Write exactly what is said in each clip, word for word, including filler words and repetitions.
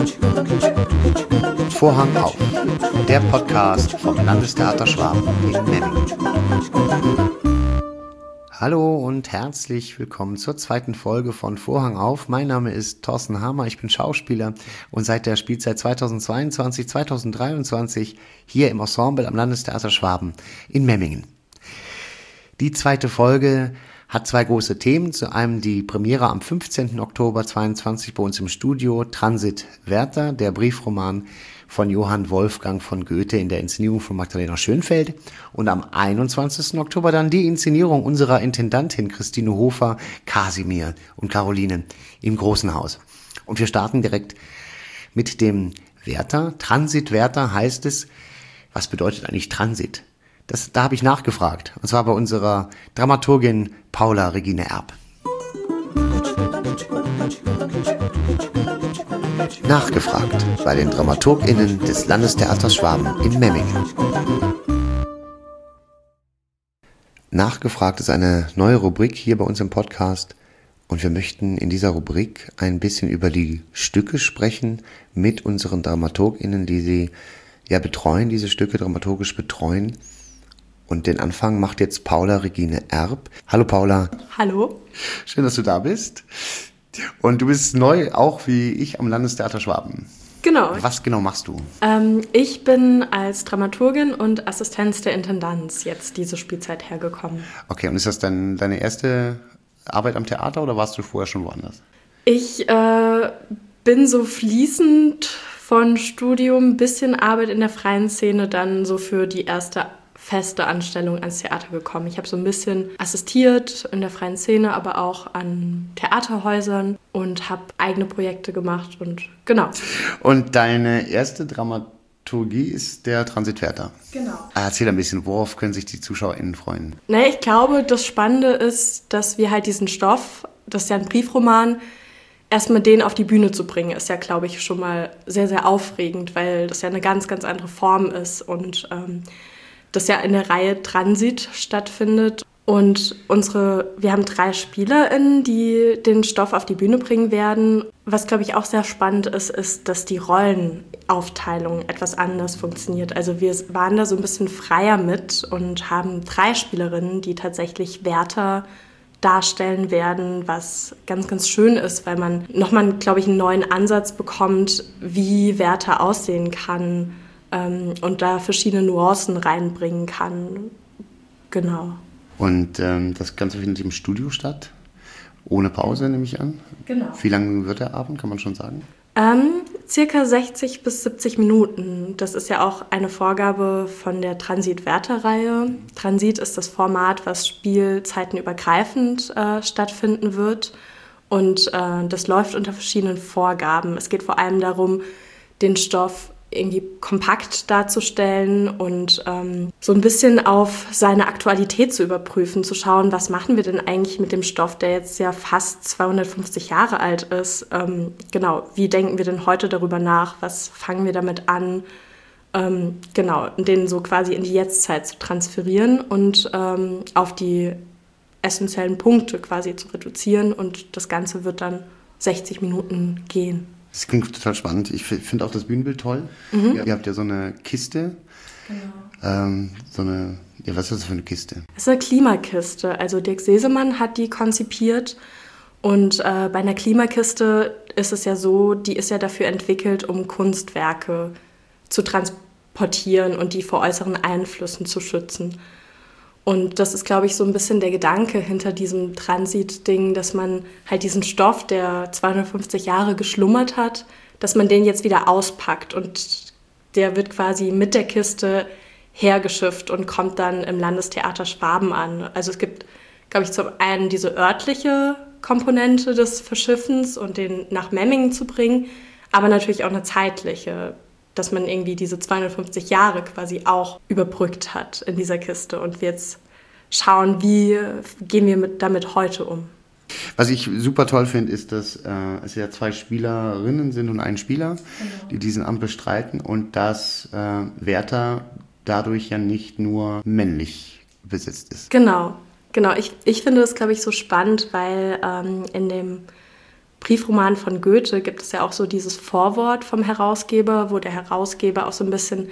Vorhang auf, der Podcast vom Landestheater Schwaben in Memmingen. Hallo und herzlich willkommen zur zweiten Folge von Vorhang auf. Mein Name ist Thorsten Hamer, ich bin Schauspieler und seit der Spielzeit zweitausendzweiundzwanzig zweitausenddreiundzwanzig hier im Ensemble am Landestheater Schwaben in Memmingen. Die zweite Folge hat zwei große Themen. Zu einem die Premiere am fünfzehnten Oktober zweiundzwanzig bei uns im Studio, Transit Werther, der Briefroman von Johann Wolfgang von Goethe in der Inszenierung von Magdalena Schönfeld. Und am einundzwanzigsten Oktober dann die Inszenierung unserer Intendantin Christine Hofer, Kasimir und Caroline im Großen Haus. Und wir starten direkt mit dem Werther. Transit Werther heißt es. Was bedeutet eigentlich Transit? Das, da habe ich nachgefragt. Und zwar bei unserer Dramaturgin Paula Regine Erb. Nachgefragt bei den DramaturgInnen des Landestheaters Schwaben in Memmingen. Nachgefragt ist eine neue Rubrik hier bei uns im Podcast und wir möchten in dieser Rubrik ein bisschen über die Stücke sprechen mit unseren DramaturgInnen, die sie ja betreuen, diese Stücke dramaturgisch betreuen. Und den Anfang macht jetzt Paula Regine Erb. Hallo Paula. Hallo. Schön, dass du da bist. Und du bist neu, auch wie ich, am Landestheater Schwaben. Genau. Was genau machst du? Ähm, ich bin als Dramaturgin und Assistenz der Intendanz jetzt diese Spielzeit hergekommen. Okay, und ist das dann deine erste Arbeit am Theater oder warst du vorher schon woanders? Ich äh, bin so fließend von Studium, bisschen Arbeit in der freien Szene, dann so für die erste feste Anstellung ans Theater gekommen. Ich habe so ein bisschen assistiert in der freien Szene, aber auch an Theaterhäusern und habe eigene Projekte gemacht und genau. Und deine erste Dramaturgie ist der Transit Werther. Genau. Erzähl ein bisschen, worauf können sich die ZuschauerInnen freuen? Naja, ich glaube, das Spannende ist, dass wir halt diesen Stoff, das ist ja ein Briefroman, erstmal den auf die Bühne zu bringen, ist ja, glaube ich, schon mal sehr, sehr aufregend, weil das ja eine ganz, ganz andere Form ist und ähm, das ja in der Reihe Transit stattfindet. Und unsere, wir haben drei SpielerInnen, die den Stoff auf die Bühne bringen werden. Was, glaube ich, auch sehr spannend ist, ist, dass die Rollenaufteilung etwas anders funktioniert. Also wir waren da so ein bisschen freier mit und haben drei Spielerinnen, die tatsächlich Werther darstellen werden, was ganz, ganz schön ist, weil man nochmal, glaube ich, einen neuen Ansatz bekommt, wie Werther aussehen kann, und da verschiedene Nuancen reinbringen kann. Genau. Und ähm, das Ganze findet im Studio statt? Ohne Pause, nehme ich an? Genau. Wie lang wird der Abend, kann man schon sagen? Ähm, circa sechzig bis siebzig Minuten. Das ist ja auch eine Vorgabe von der Transit-Werther-Reihe. Transit ist das Format, was spielzeitenübergreifend äh, stattfinden wird. Und äh, das läuft unter verschiedenen Vorgaben. Es geht vor allem darum, den Stoff irgendwie kompakt darzustellen und ähm, so ein bisschen auf seine Aktualität zu überprüfen, zu schauen, was machen wir denn eigentlich mit dem Stoff, der jetzt ja fast zweihundertfünfzig Jahre alt ist. Ähm, genau, wie denken wir denn heute darüber nach? Was fangen wir damit an? Ähm, genau, den so quasi in die Jetztzeit zu transferieren und ähm, auf die essentiellen Punkte quasi zu reduzieren und das Ganze wird dann sechzig Minuten gehen. Das klingt total spannend. Ich finde auch das Bühnenbild toll. Mhm. Ihr habt ja so eine Kiste. Genau. Ähm, so eine, ja, was ist das für eine Kiste? Das ist eine Klimakiste. Also Dirk Sesemann hat die konzipiert. Und äh, bei einer Klimakiste ist es ja so, die ist ja dafür entwickelt, um Kunstwerke zu transportieren und die vor äußeren Einflüssen zu schützen. Und das ist, glaube ich, so ein bisschen der Gedanke hinter diesem Transit-Ding, dass man halt diesen Stoff, der zweihundertfünfzig Jahre geschlummert hat, dass man den jetzt wieder auspackt und der wird quasi mit der Kiste hergeschifft und kommt dann im Landestheater Schwaben an. Also es gibt, glaube ich, zum einen diese örtliche Komponente des Verschiffens und den nach Memmingen zu bringen, aber natürlich auch eine zeitliche, dass man irgendwie diese zweihundertfünfzig Jahre quasi auch überbrückt hat in dieser Kiste und wir jetzt schauen, wie gehen wir mit, damit heute um. Was ich super toll finde, ist, dass äh, es ja zwei Spielerinnen sind und ein Spieler, genau, die diesen Amt bestreiten und dass äh, Werther dadurch ja nicht nur männlich besetzt ist. Genau, genau. Ich, ich finde das, glaube ich, so spannend, weil ähm, in dem Briefroman von Goethe gibt es ja auch so dieses Vorwort vom Herausgeber, wo der Herausgeber auch so ein bisschen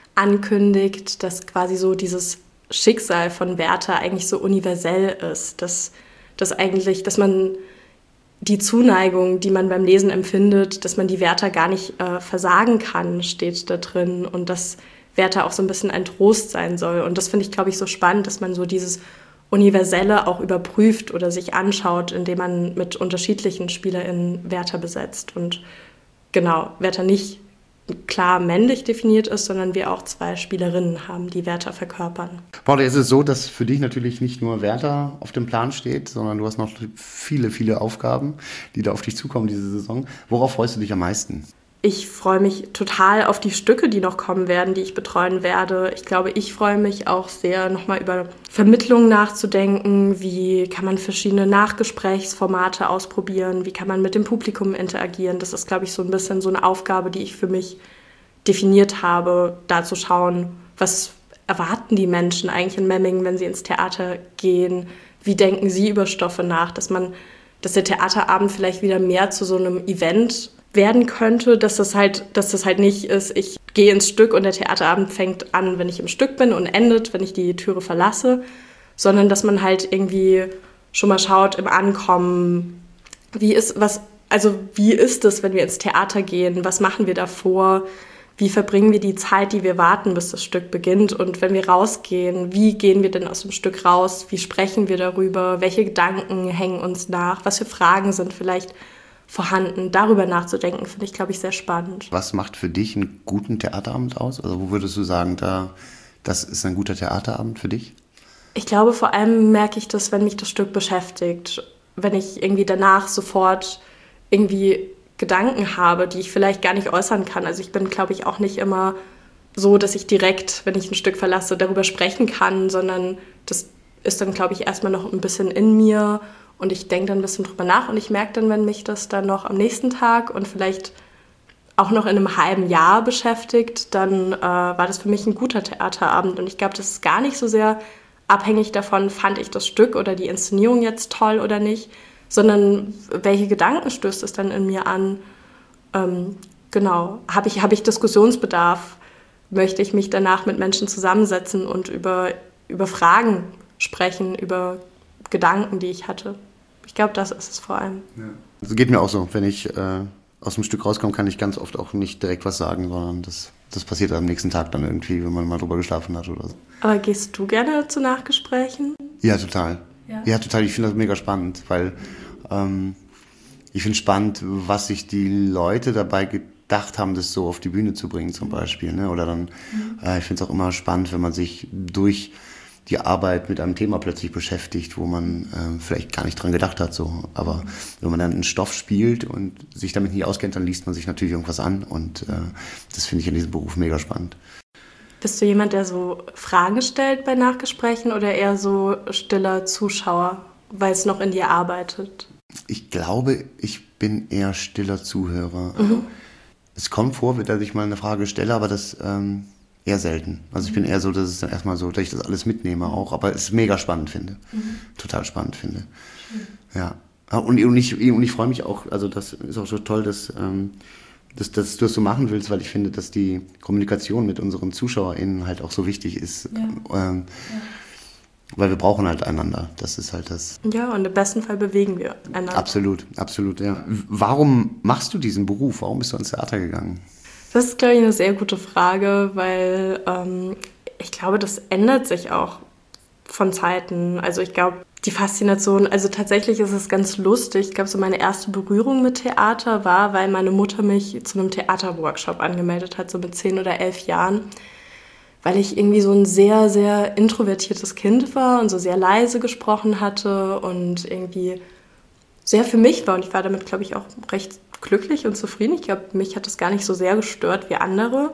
ankündigt, dass quasi so dieses Schicksal von Werther eigentlich so universell ist, dass, dass eigentlich, dass man die Zuneigung, die man beim Lesen empfindet, dass man die Werther gar nicht äh, versagen kann, steht da drin und dass Werther auch so ein bisschen ein Trost sein soll. Und das finde ich, glaube ich, so spannend, dass man so dieses Universelle auch überprüft oder sich anschaut, indem man mit unterschiedlichen SpielerInnen Werther besetzt. Und genau, Werther nicht klar männlich definiert ist, sondern wir auch zwei Spielerinnen haben, die Werther verkörpern. Paula, ist es so, dass für dich natürlich nicht nur Werther auf dem Plan steht, sondern du hast noch viele, viele Aufgaben, die da auf dich zukommen diese Saison. Worauf freust du dich am meisten? Ich freue mich total auf die Stücke, die noch kommen werden, die ich betreuen werde. Ich glaube, ich freue mich auch sehr, nochmal über Vermittlung nachzudenken. Wie kann man verschiedene Nachgesprächsformate ausprobieren? Wie kann man mit dem Publikum interagieren? Das ist, glaube ich, so ein bisschen so eine Aufgabe, die ich für mich definiert habe, da zu schauen, was erwarten die Menschen eigentlich in Memmingen, wenn sie ins Theater gehen? Wie denken sie über Stoffe nach? Dass man, dass der Theaterabend vielleicht wieder mehr zu so einem Event werden könnte, dass das halt, dass das halt nicht ist, ich gehe ins Stück und der Theaterabend fängt an, wenn ich im Stück bin und endet, wenn ich die Türe verlasse, sondern dass man halt irgendwie schon mal schaut im Ankommen, wie ist was, also wie ist es, wenn wir ins Theater gehen, was machen wir davor, wie verbringen wir die Zeit, die wir warten, bis das Stück beginnt und wenn wir rausgehen, wie gehen wir denn aus dem Stück raus, wie sprechen wir darüber, welche Gedanken hängen uns nach, was für Fragen sind vielleicht vorhanden, darüber nachzudenken, finde ich, glaube ich, sehr spannend. Was macht für dich einen guten Theaterabend aus? Also wo würdest du sagen, da, das ist ein guter Theaterabend für dich? Ich glaube, vor allem merke ich das, wenn mich das Stück beschäftigt. Wenn ich irgendwie danach sofort irgendwie Gedanken habe, die ich vielleicht gar nicht äußern kann. Also ich bin, glaube ich, auch nicht immer so, dass ich direkt, wenn ich ein Stück verlasse, darüber sprechen kann, sondern das ist dann, glaube ich, erstmal noch ein bisschen in mir. Und ich denke dann ein bisschen drüber nach und ich merke dann, wenn mich das dann noch am nächsten Tag und vielleicht auch noch in einem halben Jahr beschäftigt, dann äh, war das für mich ein guter Theaterabend. Und ich glaube, das ist gar nicht so sehr abhängig davon, fand ich das Stück oder die Inszenierung jetzt toll oder nicht, sondern welche Gedanken stößt es dann in mir an? Ähm, genau, habe ich, hab ich Diskussionsbedarf? Möchte ich mich danach mit Menschen zusammensetzen und über, über Fragen sprechen, über Gedanken, die ich hatte? Ich glaube, das ist es vor allem. Ja. Also geht mir auch so. Wenn ich äh, aus dem Stück rauskomme, kann ich ganz oft auch nicht direkt was sagen, sondern das, das passiert am nächsten Tag dann irgendwie, wenn man mal drüber geschlafen hat oder so. Aber gehst du gerne zu Nachgesprächen? Ja, total. Ja, ja total. Ich finde das mega spannend, weil ähm, ich finde spannend, was sich die Leute dabei gedacht haben, das so auf die Bühne zu bringen zum Beispiel. Ne? Oder dann, mhm. äh, ich finde es auch immer spannend, wenn man sich durch die Arbeit mit einem Thema plötzlich beschäftigt, wo man äh, vielleicht gar nicht dran gedacht hat. So. Aber wenn man dann einen Stoff spielt und sich damit nicht auskennt, dann liest man sich natürlich irgendwas an. Und äh, das finde ich in diesem Beruf mega spannend. Bist du jemand, der so Fragen stellt bei Nachgesprächen oder eher so stiller Zuschauer, weil es noch in dir arbeitet? Ich glaube, ich bin eher stiller Zuhörer. Mhm. Es kommt vor, dass ich mal eine Frage stelle, aber das ähm, eher selten. Also ich bin eher so, dass es dann erstmal so, dass ich das alles mitnehme auch, aber es mega spannend finde. Mhm. Total spannend finde. Mhm. Ja. Und, und ich, und ich freue mich auch, also das ist auch so toll, dass, ähm, dass, dass du das so machen willst, weil ich finde, dass die Kommunikation mit unseren ZuschauerInnen halt auch so wichtig ist. Ja. Ähm, ja. Weil wir brauchen halt einander. Das ist halt das. Ja, und im besten Fall bewegen wir einander. Absolut, absolut, ja. Warum machst du diesen Beruf? Warum bist du ins Theater gegangen? Das ist, glaube ich, eine sehr gute Frage, weil ähm, ich glaube, das ändert sich auch von Zeiten. Also ich glaube, die Faszination, also tatsächlich ist es ganz lustig. Ich glaube, so meine erste Berührung mit Theater war, weil meine Mutter mich zu einem Theaterworkshop angemeldet hat, so mit zehn oder elf Jahren. Weil ich irgendwie so ein sehr, sehr introvertiertes Kind war und so sehr leise gesprochen hatte und irgendwie sehr für mich war. Und ich war damit, glaube ich, auch recht glücklich und zufrieden. Ich glaube, mich hat das gar nicht so sehr gestört wie andere.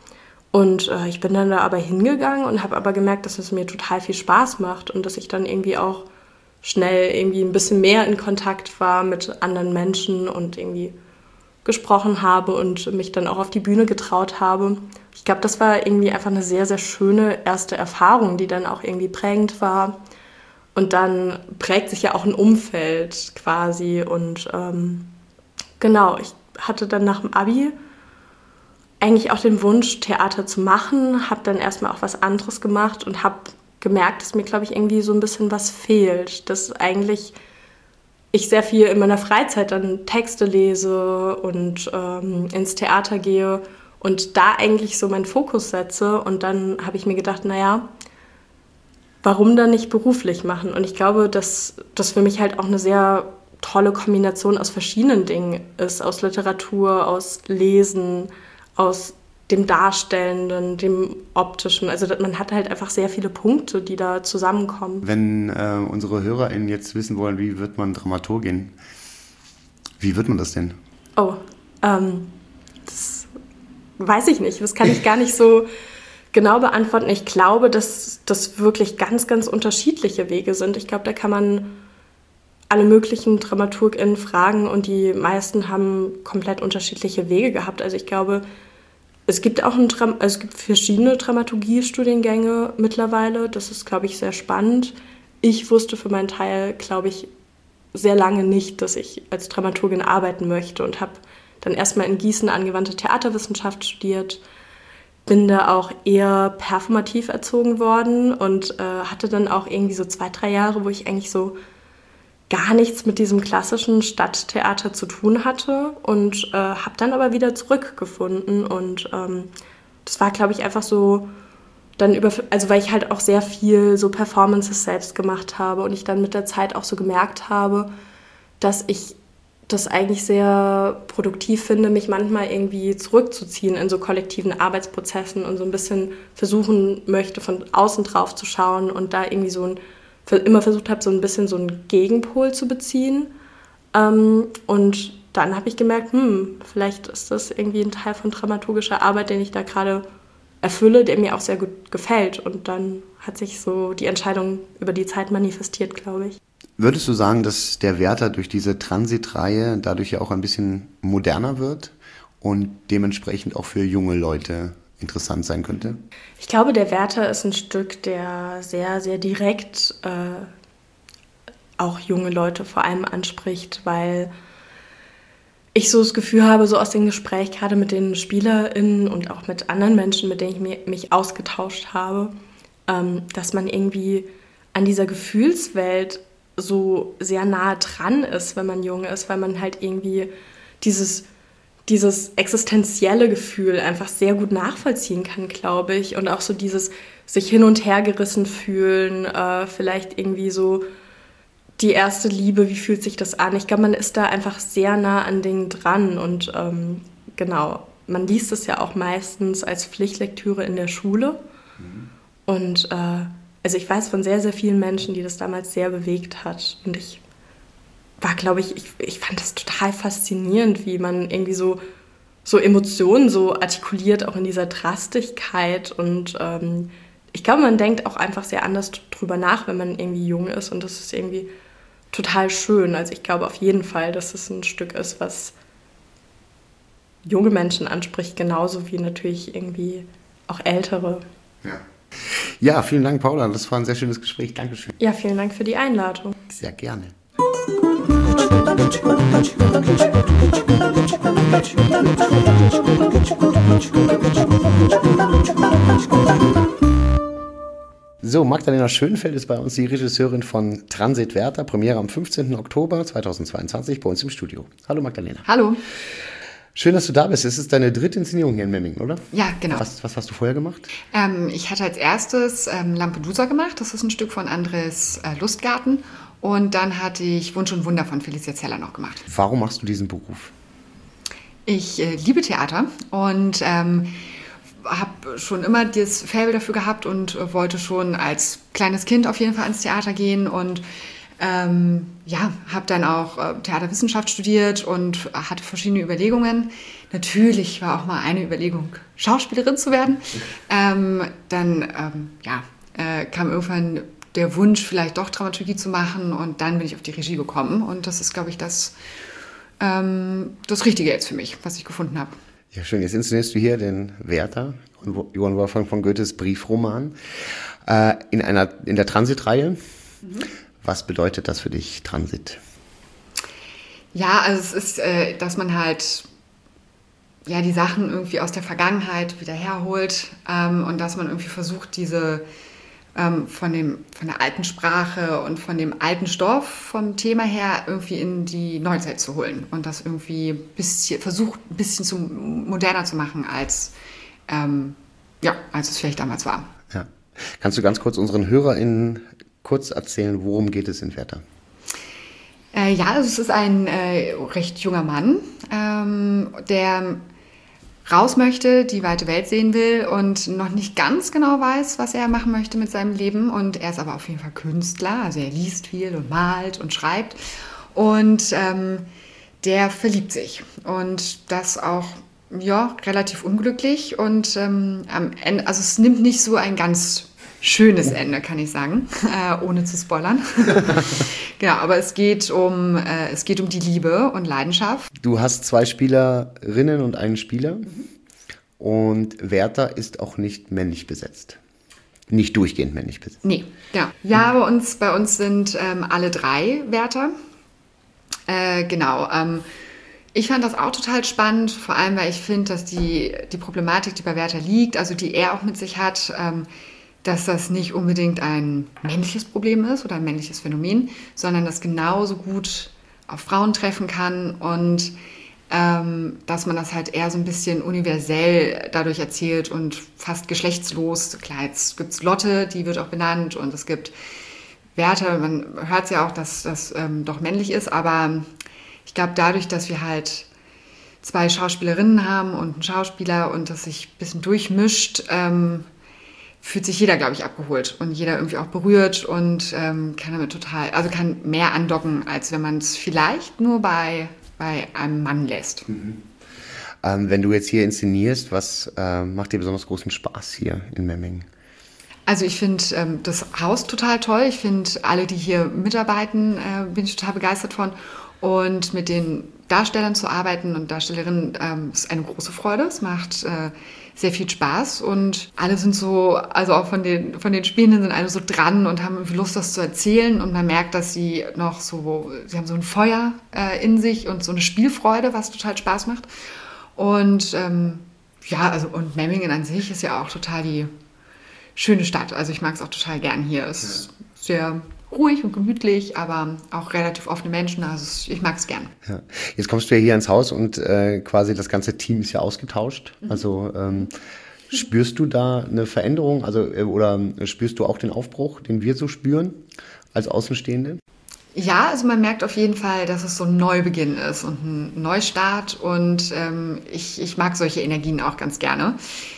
Und äh, ich bin dann da aber hingegangen und habe aber gemerkt, dass es mir total viel Spaß macht und dass ich dann irgendwie auch schnell irgendwie ein bisschen mehr in Kontakt war mit anderen Menschen und irgendwie gesprochen habe und mich dann auch auf die Bühne getraut habe. Ich glaube, das war irgendwie einfach eine sehr, sehr schöne erste Erfahrung, die dann auch irgendwie prägend war. Und dann prägt sich ja auch ein Umfeld quasi und ähm, Genau, ich hatte dann nach dem Abi eigentlich auch den Wunsch, Theater zu machen, habe dann erstmal auch was anderes gemacht und habe gemerkt, dass mir, glaube ich, irgendwie so ein bisschen was fehlt, dass eigentlich ich sehr viel in meiner Freizeit dann Texte lese und ähm, ins Theater gehe und da eigentlich so meinen Fokus setze. Und dann habe ich mir gedacht, naja, warum dann nicht beruflich machen? Und ich glaube, dass das für mich halt auch eine sehr tolle Kombination aus verschiedenen Dingen ist, aus Literatur, aus Lesen, aus dem Darstellenden, dem Optischen. Also man hat halt einfach sehr viele Punkte, die da zusammenkommen. Wenn äh, unsere HörerInnen jetzt wissen wollen, wie wird man Dramaturgin, wie wird man das denn? Oh, ähm, das weiß ich nicht. Das kann ich gar nicht so genau beantworten. Ich glaube, dass das wirklich ganz, ganz unterschiedliche Wege sind. Ich glaube, da kann man alle möglichen DramaturgInnen fragen und die meisten haben komplett unterschiedliche Wege gehabt. Also ich glaube, es gibt auch ein Dram- also es gibt verschiedene Dramaturgie-Studiengänge mittlerweile. Das ist, glaube ich, sehr spannend. Ich wusste für meinen Teil, glaube ich, sehr lange nicht, dass ich als Dramaturgin arbeiten möchte und habe dann erstmal in Gießen angewandte Theaterwissenschaft studiert. Bin da auch eher performativ erzogen worden und äh, hatte dann auch irgendwie so zwei, drei Jahre, wo ich eigentlich so gar nichts mit diesem klassischen Stadttheater zu tun hatte und äh, habe dann aber wieder zurückgefunden und ähm, das war, glaube ich, einfach so dann über, also weil ich halt auch sehr viel so Performances selbst gemacht habe und ich dann mit der Zeit auch so gemerkt habe, dass ich das eigentlich sehr produktiv finde, mich manchmal irgendwie zurückzuziehen in so kollektiven Arbeitsprozessen und so ein bisschen versuchen möchte, von außen drauf zu schauen und da irgendwie so ein immer versucht habe, so ein bisschen so einen Gegenpol zu beziehen. Ähm, und dann habe ich gemerkt, hm, vielleicht ist das irgendwie ein Teil von dramaturgischer Arbeit, den ich da gerade erfülle, der mir auch sehr gut gefällt. Und dann hat sich so die Entscheidung über die Zeit manifestiert, glaube ich. Würdest du sagen, dass der Werther durch diese Transitreihe dadurch ja auch ein bisschen moderner wird und dementsprechend auch für junge Leute interessant sein könnte? Ich glaube, der Werther ist ein Stück, der sehr, sehr direkt äh, auch junge Leute vor allem anspricht, weil ich so das Gefühl habe, so aus dem Gespräch gerade mit den SpielerInnen und auch mit anderen Menschen, mit denen ich mich ausgetauscht habe, ähm, dass man irgendwie an dieser Gefühlswelt so sehr nah dran ist, wenn man jung ist, weil man halt irgendwie dieses dieses existenzielle Gefühl einfach sehr gut nachvollziehen kann, glaube ich. Und auch so dieses sich hin und her gerissen fühlen, äh, vielleicht irgendwie so die erste Liebe, wie fühlt sich das an? Ich glaube, man ist da einfach sehr nah an Dingen dran. Und ähm, genau, man liest es ja auch meistens als Pflichtlektüre in der Schule. Mhm. Und äh, also ich weiß von sehr, sehr vielen Menschen, die das damals sehr bewegt hat. Und ich war, glaube ich, ich, ich fand das total faszinierend, wie man irgendwie so, so Emotionen so artikuliert, auch in dieser Drastigkeit. Und ähm, ich glaube, man denkt auch einfach sehr anders drüber nach, wenn man irgendwie jung ist. Und das ist irgendwie total schön. Also ich glaube auf jeden Fall, dass es ein Stück ist, was junge Menschen anspricht, genauso wie natürlich irgendwie auch ältere. Ja. Ja, vielen Dank, Paula. Das war ein sehr schönes Gespräch. Dankeschön. Ja, vielen Dank für die Einladung. Sehr gerne. So, Magdalena Schönfeld ist bei uns die Regisseurin von Transit Werther, Premiere am fünfzehnten Oktober zweitausendzweiundzwanzig bei uns im Studio. Hallo Magdalena. Hallo. Schön, dass du da bist. Es ist deine dritte Inszenierung hier in Memmingen, oder? Ja, genau. Was, was hast du vorher gemacht? Ähm, ich hatte als erstes ähm, Lampedusa gemacht. Das ist ein Stück von Andres äh, Lustgarten. Und dann hatte ich Wunsch und Wunder von Felicia Zeller noch gemacht. Warum machst du diesen Beruf? Ich äh, liebe Theater und ähm, habe schon immer das Faible dafür gehabt und äh, wollte schon als kleines Kind auf jeden Fall ans Theater gehen und ähm, ja, habe dann auch äh, Theaterwissenschaft studiert und hatte verschiedene Überlegungen. Natürlich war auch mal eine Überlegung, Schauspielerin zu werden. Ähm, dann ähm, ja, äh, kam irgendwann der Wunsch, vielleicht doch Dramaturgie zu machen und dann bin ich auf die Regie gekommen und das ist, glaube ich, das, ähm, das Richtige jetzt für mich, was ich gefunden habe. Ja, schön. Jetzt inszenierst du hier den Werther, Johann Wolfgang von Goethes Briefroman, äh, in einer, in der Transitreihe. Mhm. Was bedeutet das für dich, Transit? Ja, also es ist, äh, dass man halt ja, die Sachen irgendwie aus der Vergangenheit wieder herholt ähm, und dass man irgendwie versucht, diese ähm, von, dem, von der alten Sprache und von dem alten Stoff vom Thema her irgendwie in die Neuzeit zu holen und das irgendwie bisschen, versucht, ein bisschen zu, moderner zu machen, als, ähm, ja, als es vielleicht damals war. Ja. Kannst du ganz kurz unseren HörerInnen kurz erzählen, worum geht es in Werther? Äh, ja, also es ist ein äh, recht junger Mann, ähm, der raus möchte, die weite Welt sehen will und noch nicht ganz genau weiß, was er machen möchte mit seinem Leben. Und er ist aber auf jeden Fall Künstler, also er liest viel und malt und schreibt. Und ähm, der verliebt sich und das auch ja, relativ unglücklich. Und ähm, am Ende, also es nimmt nicht so ein ganz schönes Ende, kann ich sagen, äh, ohne zu spoilern. Genau, aber es geht um, äh, es geht um die Liebe und Leidenschaft. Du hast zwei Spielerinnen und einen Spieler mhm. und Werther ist auch nicht männlich besetzt. Nicht durchgehend männlich besetzt. Nee, ja. Ja, bei uns, bei uns sind ähm, alle drei Werther. Äh, genau. Ähm, ich fand das auch total spannend, vor allem, weil ich finde, dass die, die Problematik, die bei Werther liegt, also die er auch mit sich hat, ähm, dass das nicht unbedingt ein männliches Problem ist oder ein männliches Phänomen, sondern das genauso gut auf Frauen treffen kann und ähm, dass man das halt eher so ein bisschen universell dadurch erzählt und fast geschlechtslos. Klar, jetzt gibt es Lotte, die wird auch benannt und es gibt Werther, man hört es ja auch, dass das ähm, doch männlich ist, aber ich glaube, dadurch, dass wir halt zwei Schauspielerinnen haben und einen Schauspieler und das sich ein bisschen durchmischt, ähm, fühlt sich jeder, glaube ich, abgeholt und jeder irgendwie auch berührt und ähm, kann damit total, also kann mehr andocken, als wenn man es vielleicht nur bei, bei einem Mann lässt. Mhm. Ähm, wenn du jetzt hier inszenierst, was äh, macht dir besonders großen Spaß hier in Memmingen? Also ich finde ähm, das Haus total toll. Ich finde alle, die hier mitarbeiten, äh, bin ich total begeistert von. Und mit den Darstellern zu arbeiten und Darstellerinnen ähm, ist eine große Freude. Es macht äh, sehr viel Spaß und alle sind so, also auch von den, von den Spielenden sind alle so dran und haben irgendwie Lust, das zu erzählen und man merkt, dass sie noch so, sie haben so ein Feuer äh, in sich und so eine Spielfreude, was total Spaß macht. Und ähm, ja, also und Memmingen an sich ist ja auch total die schöne Stadt. Also ich mag es auch total gern hier. Es ist ja. sehr ruhig und gemütlich, aber auch relativ offene Menschen. Also ich mag es gern. Ja. Jetzt kommst du ja hier ins Haus und äh, quasi das ganze Team ist ja ausgetauscht. Mhm. Also ähm, spürst du da eine Veränderung? Also äh, oder spürst du auch den Aufbruch, den wir so spüren als Außenstehende? Ja, also man merkt auf jeden Fall, dass es so ein Neubeginn ist und ein Neustart. Und ähm, ich, ich mag solche Energien auch ganz gerne.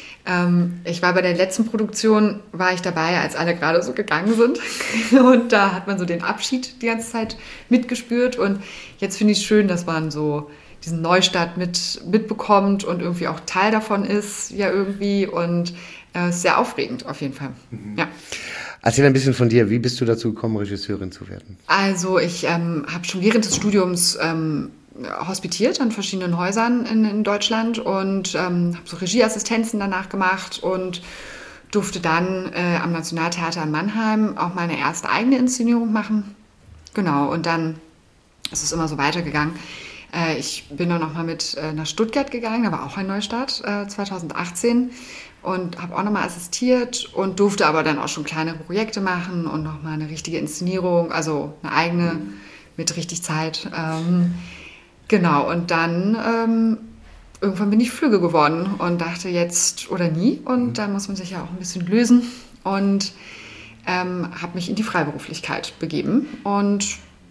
Ähm, ich war bei der letzten Produktion, war ich dabei, als alle gerade so gegangen sind. Und da hat man so den Abschied die ganze Zeit mitgespürt. Und jetzt finde ich es schön, dass man so diesen Neustart mit, mitbekommt und irgendwie auch Teil davon ist, ja irgendwie. Und es äh, ist sehr aufregend auf jeden Fall. Mhm. Ja. Erzähl ein bisschen von dir. Wie bist du dazu gekommen, Regisseurin zu werden? Also ich ähm, habe schon während des Studiums ähm, hospitiert an verschiedenen Häusern in, in Deutschland und ähm, habe so Regieassistenzen danach gemacht und durfte dann äh, am Nationaltheater in Mannheim auch meine erste eigene Inszenierung machen. Genau, und dann ist es immer so weitergegangen. Äh, ich bin dann nochmal mit äh, nach Stuttgart gegangen, da war auch ein Neustart, äh, zweitausendachtzehn. Und habe auch nochmal assistiert und durfte aber dann auch schon kleinere Projekte machen und nochmal eine richtige Inszenierung, also eine eigene mhm. mit richtig Zeit. Ähm, genau, und dann ähm, irgendwann bin ich Flügge geworden und dachte jetzt oder nie. Und mhm. da muss man sich ja auch ein bisschen lösen und ähm, habe mich in die Freiberuflichkeit begeben. Und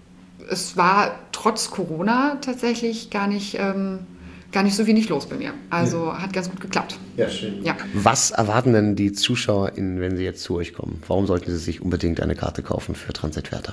es war trotz Corona tatsächlich gar nicht... Ähm, gar nicht so wenig los bei mir. Also ja. hat ganz gut geklappt. Ja, schön. Ja. Was erwarten denn die ZuschauerInnen, wenn sie jetzt zu euch kommen? Warum sollten sie sich unbedingt eine Karte kaufen für Transit Werther?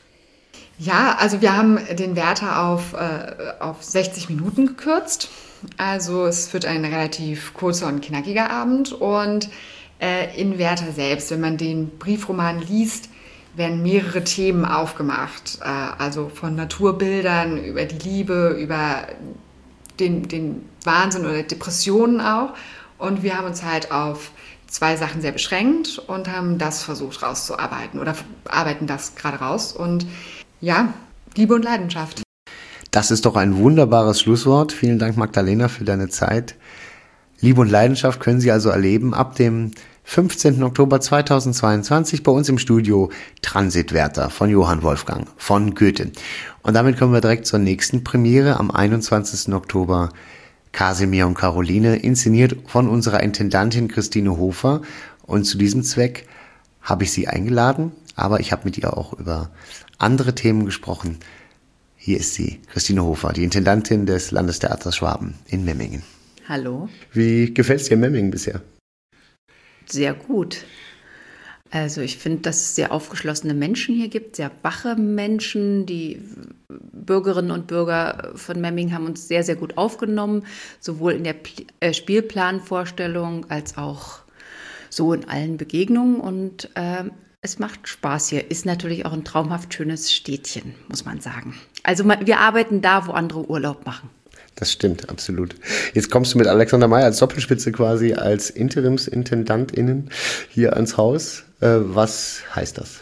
Ja, also wir haben den Werther auf, äh, auf sechzig Minuten gekürzt. Also es wird ein relativ kurzer und knackiger Abend. Und äh, in Werther selbst, wenn man den Briefroman liest, werden mehrere Themen aufgemacht. Äh, also von Naturbildern über die Liebe, über Den, den Wahnsinn oder Depressionen auch. Und wir haben uns halt auf zwei Sachen sehr beschränkt und haben das versucht rauszuarbeiten oder arbeiten das gerade raus. Und ja, Liebe und Leidenschaft. Das ist doch ein wunderbares Schlusswort. Vielen Dank, Magdalena, für deine Zeit. Liebe und Leidenschaft können Sie also erleben ab dem fünfzehnten Oktober zweitausendzweiundzwanzig bei uns im Studio Transitwärter von Johann Wolfgang von Goethe. Und damit kommen wir direkt zur nächsten Premiere am einundzwanzigsten Oktober. Kasimir und Caroline, inszeniert von unserer Intendantin Christine Hofer. Und zu diesem Zweck habe ich sie eingeladen, aber ich habe mit ihr auch über andere Themen gesprochen. Hier ist sie, Christine Hofer, die Intendantin des Landestheaters Schwaben in Memmingen. Hallo. Wie gefällt es dir in Memmingen bisher? Sehr gut. Also ich finde, dass es sehr aufgeschlossene Menschen hier gibt, sehr wache Menschen. Die Bürgerinnen und Bürger von Memmingen haben uns sehr, sehr gut aufgenommen, sowohl in der Pl- äh, Spielplanvorstellung als auch so in allen Begegnungen. Und äh, es macht Spaß hier. Ist natürlich auch ein traumhaft schönes Städtchen, muss man sagen. Also wir arbeiten da, wo andere Urlaub machen. Das stimmt, absolut. Jetzt kommst du mit Alexander May als Doppelspitze quasi als Interimsintendantinnen hier ans Haus. Äh, was heißt das?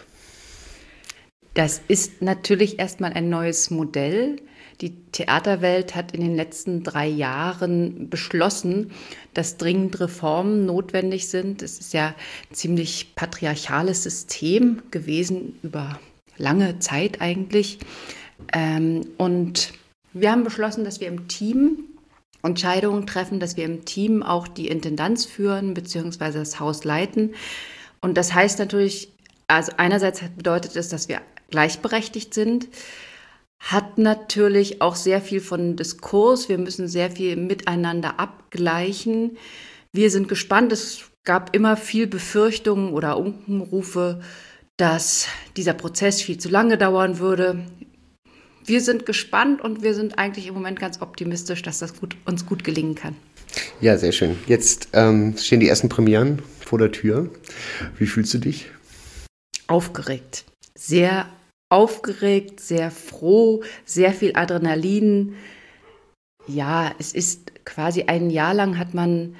Das ist natürlich erstmal ein neues Modell. Die Theaterwelt hat in den letzten drei Jahren beschlossen, dass dringend Reformen notwendig sind. Es ist ja ein ziemlich patriarchales System gewesen, über lange Zeit eigentlich. Ähm, und wir haben beschlossen, dass wir im Team Entscheidungen treffen, dass wir im Team auch die Intendanz führen bzw. das Haus leiten. Und das heißt natürlich, also einerseits bedeutet es, dass wir gleichberechtigt sind, hat natürlich auch sehr viel von Diskurs. Wir müssen sehr viel miteinander abgleichen. Wir sind gespannt. Es gab immer viel Befürchtungen oder Unkenrufe, dass dieser Prozess viel zu lange dauern würde. Wir sind gespannt und wir sind eigentlich im Moment ganz optimistisch, dass das gut, uns gut gelingen kann. Ja, sehr schön. Jetzt ähm, stehen die ersten Premieren vor der Tür. Wie fühlst du dich? Aufgeregt. Sehr aufgeregt, sehr froh, sehr viel Adrenalin. Ja, es ist quasi ein Jahr lang hat man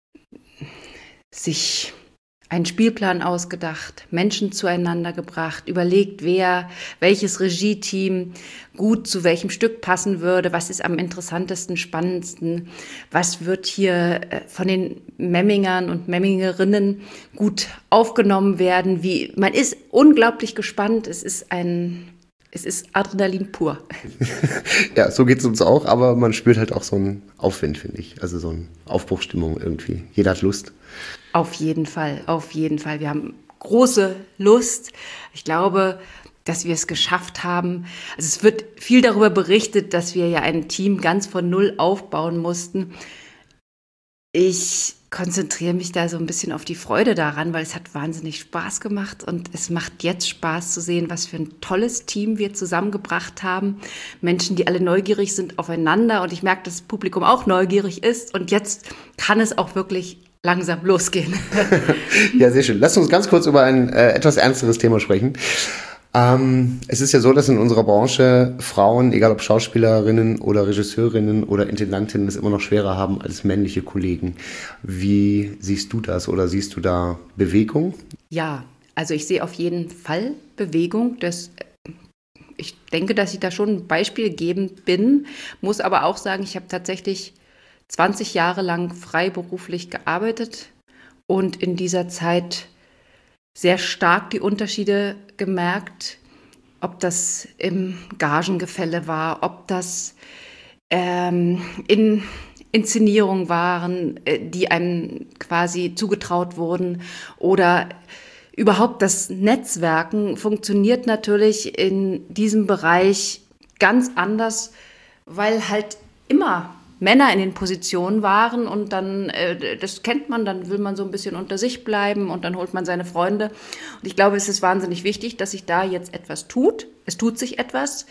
sich einen Spielplan ausgedacht, Menschen zueinander gebracht, überlegt, wer, welches Regie-Team gut zu welchem Stück passen würde, was ist am interessantesten, spannendsten, was wird hier von den Memmingern und Memmingerinnen gut aufgenommen werden. Wie, man ist unglaublich gespannt, es ist ein, es ist Adrenalin pur. Ja, so geht es uns auch, aber man spürt halt auch so einen Aufwind, finde ich, also so eine Aufbruchsstimmung irgendwie. Jeder hat Lust. Auf jeden Fall, auf jeden Fall. Wir haben große Lust. Ich glaube, dass wir es geschafft haben. Also es wird viel darüber berichtet, dass wir ja ein Team ganz von Null aufbauen mussten. Ich konzentriere mich da so ein bisschen auf die Freude daran, weil es hat wahnsinnig Spaß gemacht und es macht jetzt Spaß zu sehen, was für ein tolles Team wir zusammengebracht haben. Menschen, die alle neugierig sind aufeinander und ich merke, dass das Publikum auch neugierig ist und jetzt kann es auch wirklich langsam losgehen. Ja, sehr schön. Lass uns ganz kurz über ein äh, etwas ernsteres Thema sprechen. Ähm, es ist ja so, dass in unserer Branche Frauen, egal ob Schauspielerinnen oder Regisseurinnen oder Intendantinnen, es immer noch schwerer haben als männliche Kollegen. Wie siehst du das oder siehst du da Bewegung? Ja, also ich sehe auf jeden Fall Bewegung. Das, ich denke, dass ich da schon ein Beispiel geben bin, muss aber auch sagen, ich habe tatsächlich zwanzig Jahre lang freiberuflich gearbeitet und in dieser Zeit sehr stark die Unterschiede gemerkt, ob das im Gagengefälle war, ob das ähm, in Inszenierungen waren, die einem quasi zugetraut wurden oder überhaupt das Netzwerken funktioniert natürlich in diesem Bereich ganz anders, weil halt immer Männer in den Positionen waren und dann, äh, das kennt man, dann will man so ein bisschen unter sich bleiben und dann holt man seine Freunde. Und ich glaube, es ist wahnsinnig wichtig, dass sich da jetzt etwas tut. Es tut sich etwas.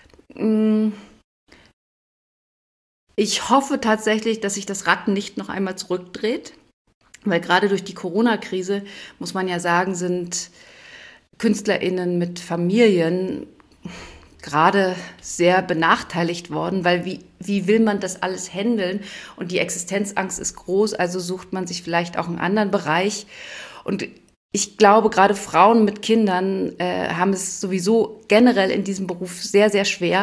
Ich hoffe tatsächlich, dass sich das Rad nicht noch einmal zurückdreht, weil gerade durch die Corona-Krise, muss man ja sagen, sind KünstlerInnen mit Familien gerade sehr benachteiligt worden, weil wie, wie will man das alles handeln? Und die Existenzangst ist groß, also sucht man sich vielleicht auch einen anderen Bereich. Und ich glaube, gerade Frauen mit Kindern äh, haben es sowieso generell in diesem Beruf sehr, sehr schwer.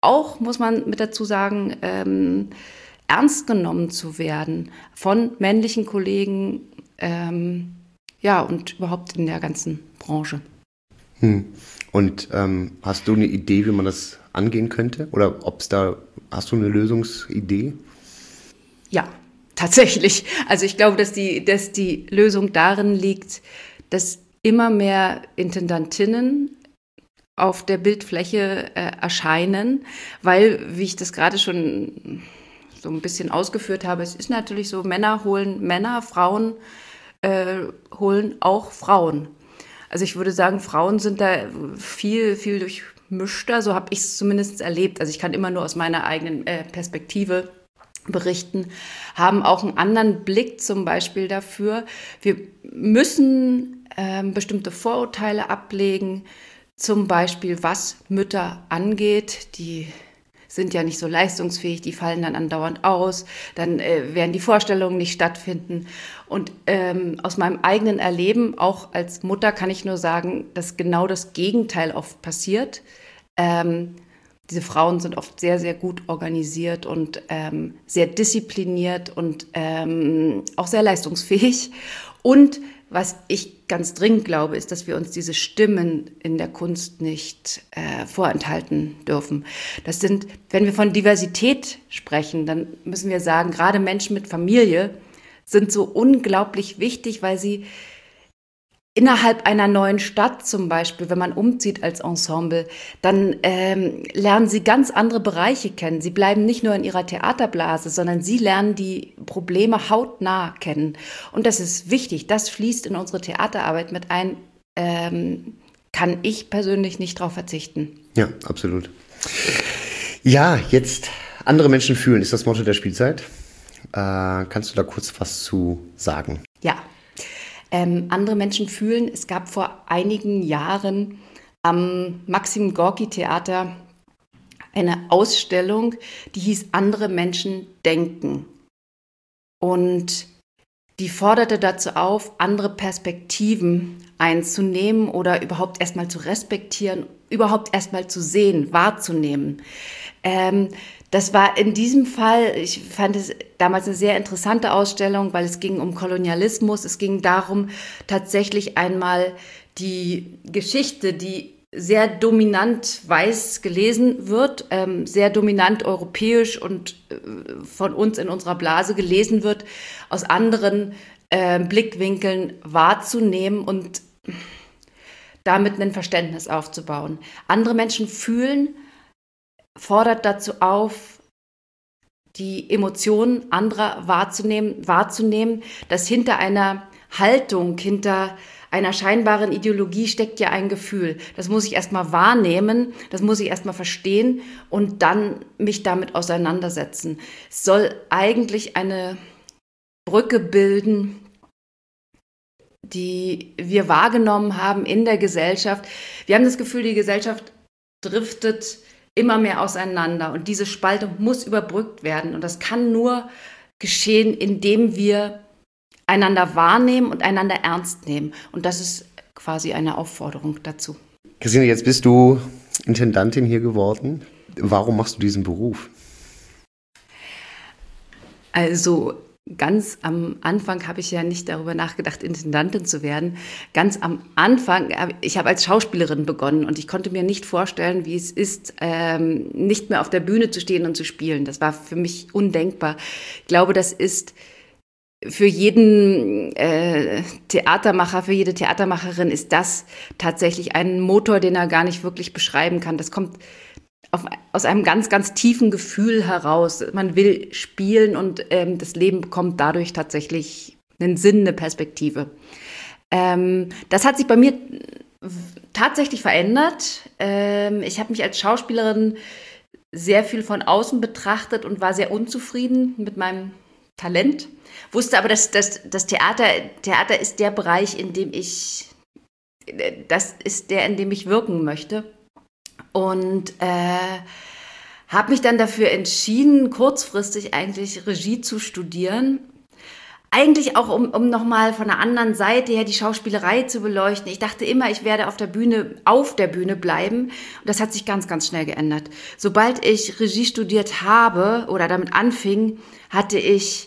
auch, muss man mit dazu sagen, ähm, ernst genommen zu werden von männlichen Kollegen, ähm, ja, und überhaupt in der ganzen Branche. Hm. Und ähm, hast du eine Idee, wie man das angehen könnte? Oder ob es da, hast du eine Lösungsidee? Ja, tatsächlich. Also ich glaube, dass die, dass die Lösung darin liegt, dass immer mehr Intendantinnen auf der Bildfläche äh, erscheinen, weil, wie ich das gerade schon so ein bisschen ausgeführt habe, es ist natürlich so, Männer holen Männer, Frauen äh, holen auch Frauen. Also ich würde sagen, Frauen sind da viel, viel durchmischter, so habe ich es zumindest erlebt. Also ich kann immer nur aus meiner eigenen äh, Perspektive berichten, haben auch einen anderen Blick zum Beispiel dafür. Wir müssen ähm, bestimmte Vorurteile ablegen, zum Beispiel was Mütter angeht, die sind ja nicht so leistungsfähig, die fallen dann andauernd aus, dann äh, werden die Vorstellungen nicht stattfinden. Und ähm, aus meinem eigenen Erleben, auch als Mutter, kann ich nur sagen, dass genau das Gegenteil oft passiert. Ähm, diese Frauen sind oft sehr, sehr gut organisiert und ähm, sehr diszipliniert und ähm, auch sehr leistungsfähig. Und was ich ganz dringend glaube, ist, dass wir uns diese Stimmen in der Kunst nicht äh, vorenthalten dürfen. Das sind, wenn wir von Diversität sprechen, dann müssen wir sagen, gerade Menschen mit Familie sind so unglaublich wichtig, weil sie innerhalb einer neuen Stadt zum Beispiel, wenn man umzieht als Ensemble, dann ähm, lernen sie ganz andere Bereiche kennen. Sie bleiben nicht nur in ihrer Theaterblase, sondern sie lernen die Probleme hautnah kennen. Und das ist wichtig, das fließt in unsere Theaterarbeit mit ein. Ähm, kann ich persönlich nicht drauf verzichten. Ja, absolut. Ja, jetzt andere Menschen fühlen, ist das Motto der Spielzeit. Äh, kannst du da kurz was zu sagen? Ja. Ähm, andere Menschen fühlen, es gab vor einigen Jahren am Maxim Gorki Theater eine Ausstellung, die hieß Andere Menschen denken. Und die forderte dazu auf, andere Perspektiven einzunehmen oder überhaupt erstmal zu respektieren, überhaupt erstmal zu sehen, wahrzunehmen. Ähm, Das war in diesem Fall, ich fand es damals eine sehr interessante Ausstellung, weil es ging um Kolonialismus. Es ging darum, tatsächlich einmal die Geschichte, die sehr dominant weiß gelesen wird, ähm, sehr dominant europäisch und äh, von uns in unserer Blase gelesen wird, aus anderen äh, Blickwinkeln wahrzunehmen und damit ein Verständnis aufzubauen. Andere Menschen fühlen, fordert dazu auf, die Emotionen anderer wahrzunehmen, wahrzunehmen, dass hinter einer Haltung, hinter einer scheinbaren Ideologie steckt ja ein Gefühl. Das muss ich erstmal wahrnehmen, das muss ich erstmal verstehen und dann mich damit auseinandersetzen. Es soll eigentlich eine Brücke bilden, die wir wahrgenommen haben in der Gesellschaft. Wir haben das Gefühl, die Gesellschaft driftet immer mehr auseinander und diese Spaltung muss überbrückt werden und das kann nur geschehen, indem wir einander wahrnehmen und einander ernst nehmen und das ist quasi eine Aufforderung dazu. Christine, jetzt bist du Intendantin hier geworden. Warum machst du diesen Beruf? Also ganz am Anfang habe ich ja nicht darüber nachgedacht, Intendantin zu werden. Ganz am Anfang, ich habe als Schauspielerin begonnen und ich konnte mir nicht vorstellen, wie es ist, ähm, nicht mehr auf der Bühne zu stehen und zu spielen. Das war für mich undenkbar. Ich glaube, das ist für jeden äh, Theatermacher, für jede Theatermacherin ist das tatsächlich ein Motor, den er gar nicht wirklich beschreiben kann. Das kommt Auf, aus einem ganz, ganz tiefen Gefühl heraus. Man will spielen und ähm, das Leben bekommt dadurch tatsächlich einen Sinn, eine Perspektive. Ähm, das hat sich bei mir tatsächlich verändert. Ähm, ich habe mich als Schauspielerin sehr viel von außen betrachtet und war sehr unzufrieden mit meinem Talent. Wusste aber, dass, dass das Theater, Theater ist der Bereich, in dem ich, das ist der, in dem ich wirken möchte. Und äh, habe mich dann dafür entschieden, kurzfristig eigentlich Regie zu studieren. eigentlich auch, um, um nochmal von der anderen Seite her die Schauspielerei zu beleuchten. Ich dachte immer, ich werde auf der Bühne, auf der Bühne bleiben. Und das hat sich ganz, ganz schnell geändert. Sobald ich Regie studiert habe oder damit anfing, hatte ich,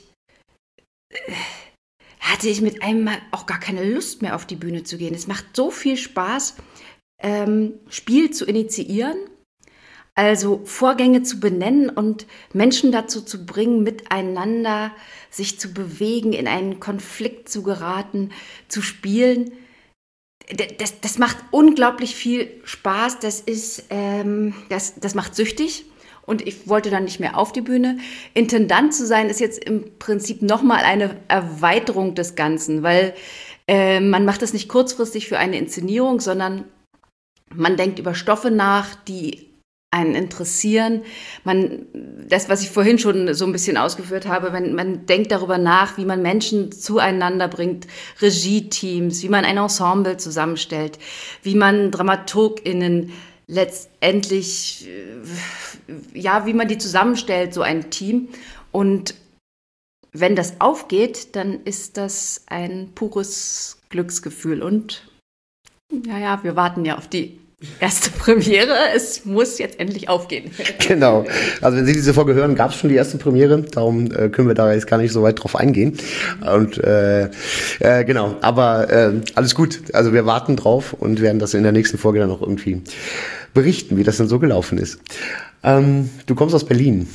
hatte ich mit einem Mal auch gar keine Lust mehr auf die Bühne zu gehen. Es macht so viel Spaß, ähm, Spiel zu initiieren. Also Vorgänge zu benennen und Menschen dazu zu bringen, miteinander sich zu bewegen, in einen Konflikt zu geraten, zu spielen. Das, das macht unglaublich viel Spaß. Das ist, ähm, das, das macht süchtig. Und ich wollte dann nicht mehr auf die Bühne. Intendant zu sein ist jetzt im Prinzip nochmal eine Erweiterung des Ganzen, weil äh, man macht das nicht kurzfristig für eine Inszenierung, sondern man denkt über Stoffe nach, die einen interessieren. Man, das, was ich vorhin schon so ein bisschen ausgeführt habe, wenn man denkt darüber nach, wie man Menschen zueinander bringt, Regie-Teams, wie man ein Ensemble zusammenstellt, wie man DramaturgInnen letztendlich, ja, wie man die zusammenstellt, so ein Team. Und wenn das aufgeht, dann ist das ein pures Glücksgefühl. Und naja, wir warten ja auf die erste Premiere. Es muss jetzt endlich aufgehen. Genau. Also wenn Sie diese Folge hören, gab es schon die erste Premiere. Darum äh, können wir da jetzt gar nicht so weit drauf eingehen. Und äh, äh, genau, aber äh, alles gut. Also wir warten drauf und werden das in der nächsten Folge dann auch irgendwie berichten, wie das denn so gelaufen ist. Ähm, du kommst aus Berlin.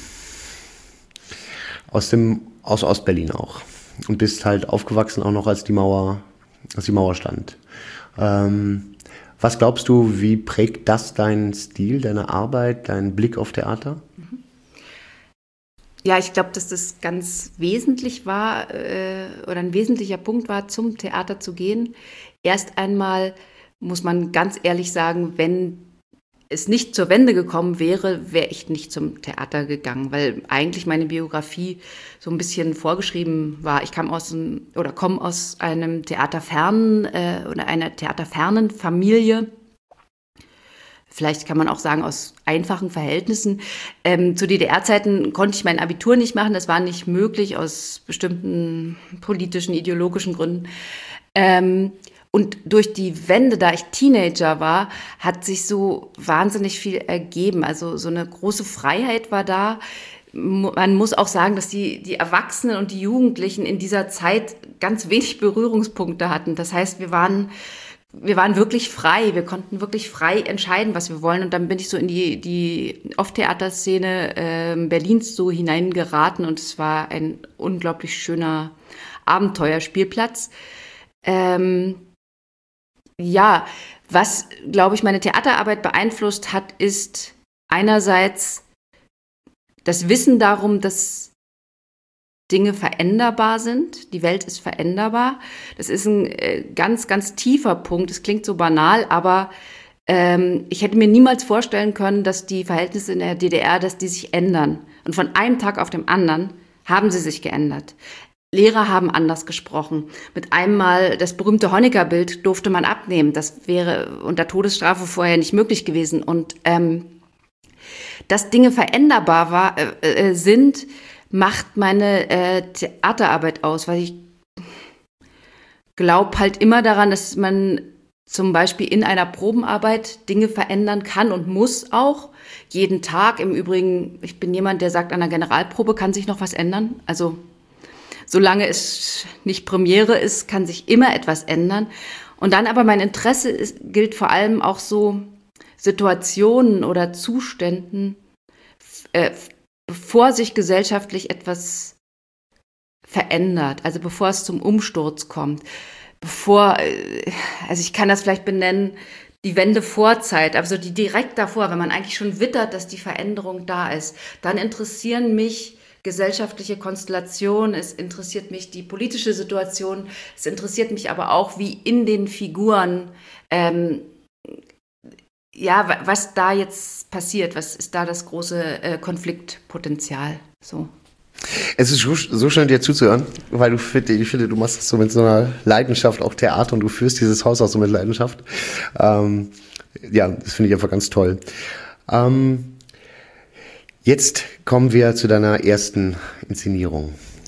Aus dem, aus Ostberlin auch. Und bist halt aufgewachsen auch noch, als die Mauer, als die Mauer stand. Ähm, Was glaubst du, wie prägt das deinen Stil, deine Arbeit, deinen Blick auf Theater? Ja, ich glaube, dass das ganz wesentlich war äh, oder ein wesentlicher Punkt war, zum Theater zu gehen. Erst einmal muss man ganz ehrlich sagen, wenn es nicht zur Wende gekommen wäre, wäre ich nicht zum Theater gegangen, weil eigentlich meine Biografie so ein bisschen vorgeschrieben war. Ich kam aus einem, oder komme aus einem theaterfernen äh, oder einer theaterfernen Familie. Vielleicht kann man auch sagen, aus einfachen Verhältnissen. Ähm, zu D D R-Zeiten konnte ich mein Abitur nicht machen. Das war nicht möglich aus bestimmten politischen, ideologischen Gründen. Ähm, Und durch die Wende, da ich Teenager war, hat sich so wahnsinnig viel ergeben. Also so eine große Freiheit war da. Man muss auch sagen, dass die, die Erwachsenen und die Jugendlichen in dieser Zeit ganz wenig Berührungspunkte hatten. Das heißt, wir waren, wir waren wirklich frei. Wir konnten wirklich frei entscheiden, was wir wollen. Und dann bin ich so in die, die Off-Theater-Szene äh, Berlins so hineingeraten. Und es war ein unglaublich schöner Abenteuerspielplatz. Ähm, Ja, was, glaube ich, meine Theaterarbeit beeinflusst hat, ist einerseits das Wissen darum, dass Dinge veränderbar sind. Die Welt ist veränderbar. Das ist ein äh, ganz, ganz tiefer Punkt. Es klingt so banal, aber ähm, ich hätte mir niemals vorstellen können, dass die Verhältnisse in der D D R, dass die sich ändern. Und von einem Tag auf den anderen haben sie sich geändert. Lehrer haben anders gesprochen. Mit einem Mal das berühmte Honecker-Bild durfte man abnehmen. Das wäre unter Todesstrafe vorher nicht möglich gewesen. Und ähm, dass Dinge veränderbar war, äh, äh, sind, macht meine äh, Theaterarbeit aus. Weil ich glaube halt immer daran, dass man zum Beispiel in einer Probenarbeit Dinge verändern kann und muss auch. Jeden Tag. Im Übrigen, ich bin jemand, der sagt, an einer Generalprobe kann sich noch was ändern. Also solange es nicht Premiere ist, kann sich immer etwas ändern. Und dann aber mein Interesse ist, gilt vor allem auch so Situationen oder Zuständen, äh, bevor sich gesellschaftlich etwas verändert, also bevor es zum Umsturz kommt, bevor, äh, also ich kann das vielleicht benennen, die Wendevorzeit, also die direkt davor, wenn man eigentlich schon wittert, dass die Veränderung da ist, dann interessieren mich gesellschaftliche Konstellation, es interessiert mich die politische Situation, es interessiert mich aber auch, wie in den Figuren, ähm, ja, was da jetzt passiert, was ist da das große äh, Konfliktpotenzial, so. Es ist so schön, dir zuzuhören, weil du, ich finde, du machst das so mit so einer Leidenschaft, auch Theater, und du führst dieses Haus auch so mit Leidenschaft. Ähm, ja, das finde ich einfach ganz toll. Ähm, Jetzt kommen wir zu deiner ersten Inszenierung.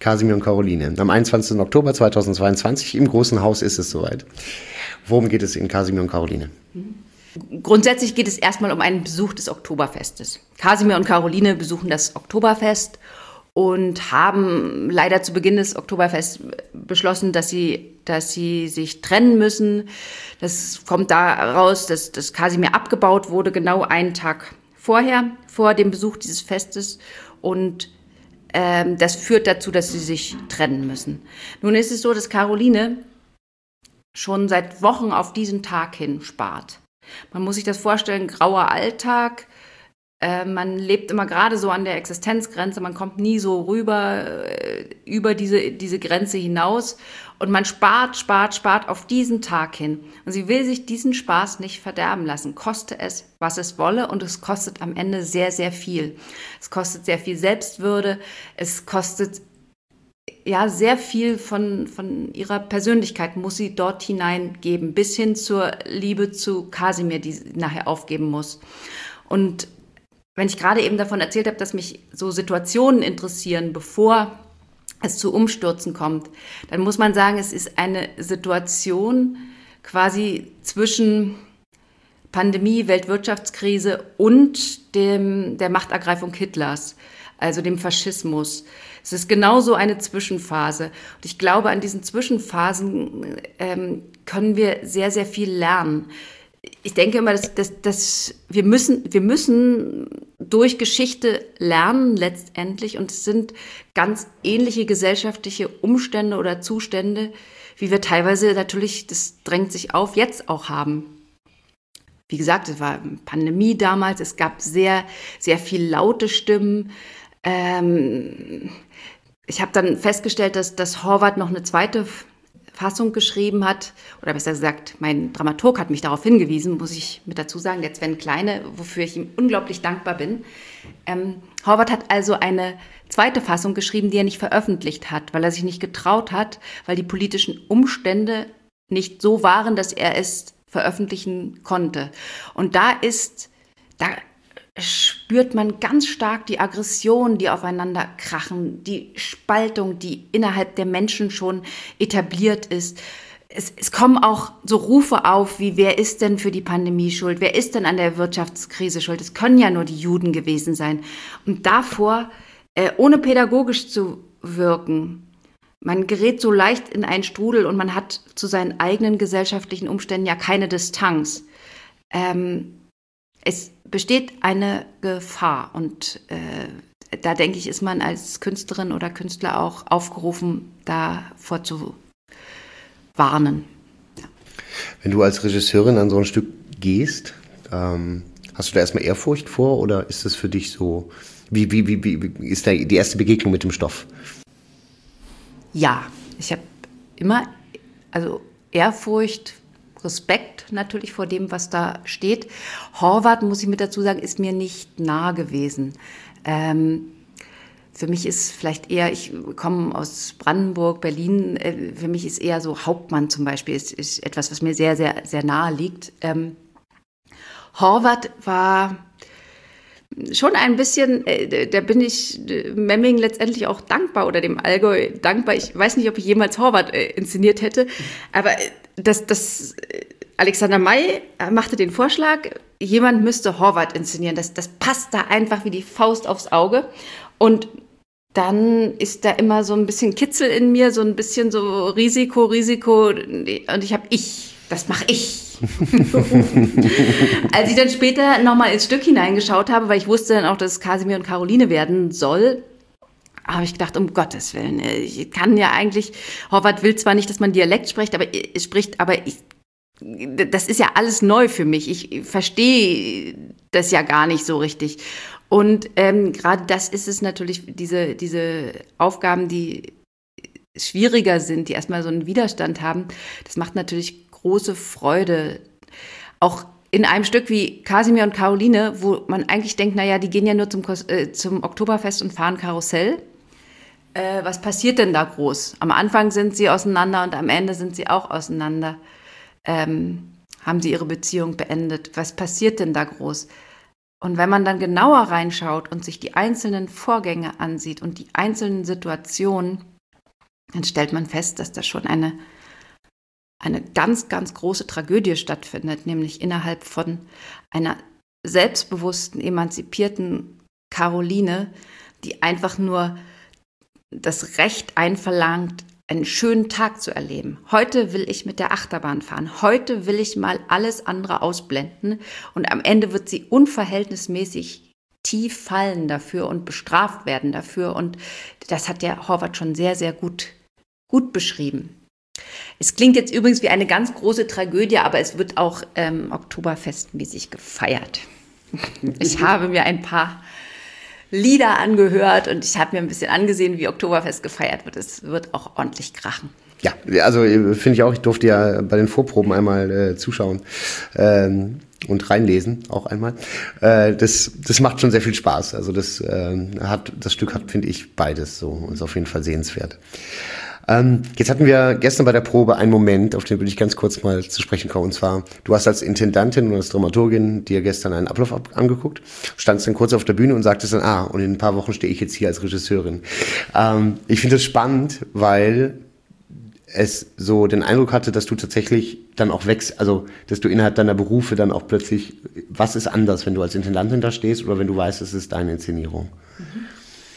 Kasimir und Caroline. Am einundzwanzigsten Oktober zweitausendzweiundzwanzig im Großen Haus ist es soweit. Worum geht es in Kasimir und Caroline? Grundsätzlich geht es erstmal um einen Besuch des Oktoberfestes. Kasimir und Caroline besuchen das Oktoberfest und haben leider zu Beginn des Oktoberfests beschlossen, dass sie, dass sie sich trennen müssen. Das kommt daraus, dass, dass Kasimir abgebaut wurde, genau einen Tag vorher, vor dem Besuch dieses Festes. Und ähm, das führt dazu, dass sie sich trennen müssen. Nun ist es so, dass Caroline schon seit Wochen auf diesen Tag hin spart. Man muss sich das vorstellen, grauer Alltag. Äh, man lebt immer gerade so an der Existenzgrenze, man kommt nie so rüber, äh, über diese, diese Grenze hinaus und man spart, spart, spart auf diesen Tag hin. Und sie will sich diesen Spaß nicht verderben lassen, koste es, was es wolle, und es kostet am Ende sehr, sehr viel. Es kostet sehr viel Selbstwürde, es kostet ja sehr viel von, von ihrer Persönlichkeit, muss sie dort hineingeben, bis hin zur Liebe zu Kasimir, die sie nachher aufgeben muss. Und wenn ich gerade eben davon erzählt habe, dass mich so Situationen interessieren, bevor es zu Umstürzen kommt, dann muss man sagen, es ist eine Situation quasi zwischen Pandemie, Weltwirtschaftskrise und dem, der Machtergreifung Hitlers, also dem Faschismus. Es ist genauso eine Zwischenphase. Und ich glaube, an diesen Zwischenphasen ähm, können wir sehr, sehr viel lernen. Ich denke immer, dass, dass, dass wir müssen, wir müssen durch Geschichte lernen letztendlich, und es sind ganz ähnliche gesellschaftliche Umstände oder Zustände, wie wir teilweise natürlich, das drängt sich auf, jetzt auch haben. Wie gesagt, es war Pandemie damals, es gab sehr, sehr viel laute Stimmen. Ähm, ich habe dann festgestellt, dass, dass Horvath noch eine zweite Fassung geschrieben hat, oder besser gesagt, mein Dramaturg hat mich darauf hingewiesen, muss ich mit dazu sagen, der Sven Kleine, wofür ich ihm unglaublich dankbar bin. Ähm, Horvath hat also eine zweite Fassung geschrieben, die er nicht veröffentlicht hat, weil er sich nicht getraut hat, weil die politischen Umstände nicht so waren, dass er es veröffentlichen konnte. Und da ist, da spürt man ganz stark die Aggression, die aufeinander krachen, die Spaltung, die innerhalb der Menschen schon etabliert ist. Es, es kommen auch so Rufe auf, wie: Wer ist denn für die Pandemie schuld? Wer ist denn an der Wirtschaftskrise schuld? Es können ja nur die Juden gewesen sein. Und davor, äh, ohne pädagogisch zu wirken, man gerät so leicht in einen Strudel und man hat zu seinen eigenen gesellschaftlichen Umständen ja keine Distanz. Ähm, es besteht eine Gefahr, und äh, da denke ich, ist man als Künstlerin oder Künstler auch aufgerufen, davor zu warnen. Ja. Wenn du als Regisseurin an so ein Stück gehst, ähm, hast du da erstmal Ehrfurcht vor, oder ist es für dich so, wie, wie, wie, wie ist da die erste Begegnung mit dem Stoff? Ja, ich habe immer, also Ehrfurcht, Respekt natürlich vor dem, was da steht. Horvath, muss ich mit dazu sagen, ist mir nicht nah gewesen. Ähm, für mich ist vielleicht eher, ich komme aus Brandenburg, Berlin, äh, für mich ist eher so Hauptmann zum Beispiel, ist, ist etwas, was mir sehr, sehr, sehr nahe liegt. Ähm, Horvath war schon ein bisschen, äh, da bin ich Memmingen letztendlich auch dankbar, oder dem Allgäu dankbar. Ich weiß nicht, ob ich jemals Horvath äh, inszeniert hätte, aber äh, das, das Alexander May machte den Vorschlag, jemand müsste Horvath inszenieren. Das, das passt da einfach wie die Faust aufs Auge. Und dann ist da immer so ein bisschen Kitzel in mir, so ein bisschen so Risiko, Risiko. Und ich habe ich, das mache ich. Als ich dann später nochmal ins Stück hineingeschaut habe, weil ich wusste dann auch, dass es Kasimir und Caroline werden soll, habe ich gedacht, um Gottes Willen, ich kann ja eigentlich, Horvath will zwar nicht, dass man Dialekt spricht, aber spricht, aber ich, das ist ja alles neu für mich. Ich verstehe das ja gar nicht so richtig. Und ähm, gerade das ist es natürlich, diese, diese Aufgaben, die schwieriger sind, die erstmal so einen Widerstand haben, das macht natürlich große Freude. Auch in einem Stück wie Kasimir und Caroline, wo man eigentlich denkt, naja, die gehen ja nur zum, äh, zum Oktoberfest und fahren Karussell. Äh, was passiert denn da groß? Am Anfang sind sie auseinander und am Ende sind sie auch auseinander. Ähm, haben sie ihre Beziehung beendet? Was passiert denn da groß? Und wenn man dann genauer reinschaut und sich die einzelnen Vorgänge ansieht und die einzelnen Situationen, dann stellt man fest, dass da schon eine, eine ganz, ganz große Tragödie stattfindet, nämlich innerhalb von einer selbstbewussten, emanzipierten Caroline, die einfach nur das Recht einverlangt, einen schönen Tag zu erleben. Heute will ich mit der Achterbahn fahren. Heute will ich mal alles andere ausblenden. Und am Ende wird sie unverhältnismäßig tief fallen dafür und bestraft werden dafür. Und das hat der Horvath schon sehr, sehr gut, gut beschrieben. Es klingt jetzt übrigens wie eine ganz große Tragödie, aber es wird auch ähm, oktoberfestmäßig gefeiert. Ich habe mir ein paar Lieder angehört und ich habe mir ein bisschen angesehen, wie Oktoberfest gefeiert wird. Es wird auch ordentlich krachen. Ja, also finde ich auch, ich durfte ja bei den Vorproben einmal äh, zuschauen ähm, und reinlesen, auch einmal. Äh, das, das macht schon sehr viel Spaß. Also das, äh, hat, das Stück hat, finde ich, beides so und ist auf jeden Fall sehenswert. Ähm, jetzt hatten wir gestern bei der Probe einen Moment, auf den würde ich ganz kurz mal zu sprechen kommen. Und zwar, du hast als Intendantin und als Dramaturgin dir gestern einen Ablauf ab- angeguckt, standst dann kurz auf der Bühne und sagtest dann, ah, und in ein paar Wochen stehe ich jetzt hier als Regisseurin. Ähm, ich finde das spannend, weil es so den Eindruck hatte, dass du tatsächlich dann auch wächst, also dass du innerhalb deiner Berufe dann auch plötzlich, was ist anders, wenn du als Intendantin da stehst oder wenn du weißt, es ist deine Inszenierung? Mhm.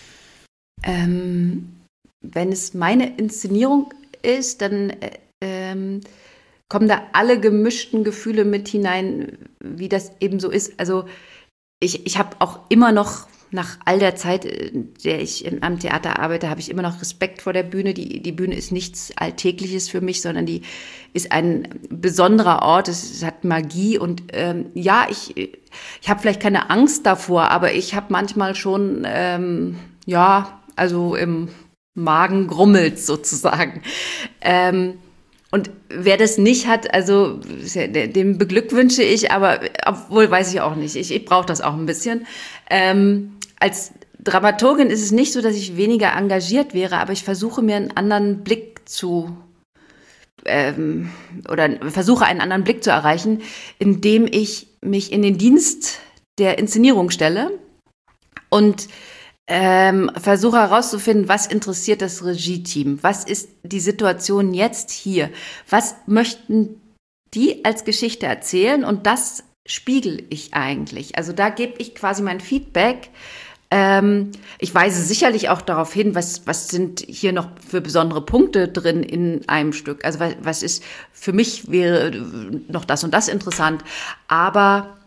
Ähm... Wenn es meine Inszenierung ist, dann ähm, kommen da alle gemischten Gefühle mit hinein, wie das eben so ist. Also ich, ich habe auch immer noch, nach all der Zeit, in der ich im, am Theater arbeite, habe ich immer noch Respekt vor der Bühne. Die, die Bühne ist nichts Alltägliches für mich, sondern die ist ein besonderer Ort. Es, es hat Magie und ähm, ja, ich, ich habe vielleicht keine Angst davor, aber ich habe manchmal schon, ähm, ja, also im Magen grummelt sozusagen. Ähm, und wer das nicht hat, also dem beglückwünsche ich, aber obwohl weiß ich auch nicht. Ich, ich brauche das auch ein bisschen. Ähm, als Dramaturgin ist es nicht so, dass ich weniger engagiert wäre, aber ich versuche mir einen anderen Blick zu ähm, oder versuche einen anderen Blick zu erreichen, indem ich mich in den Dienst der Inszenierung stelle und Ähm, versuche herauszufinden, was interessiert das Regie-Team? Was ist die Situation jetzt hier? Was möchten die als Geschichte erzählen? Und das spiegel ich eigentlich. Also da gebe ich quasi mein Feedback. Ähm, ich weise sicherlich auch darauf hin, was, was sind hier noch für besondere Punkte drin in einem Stück. Also was, was ist, für mich wäre noch das und das interessant. Aber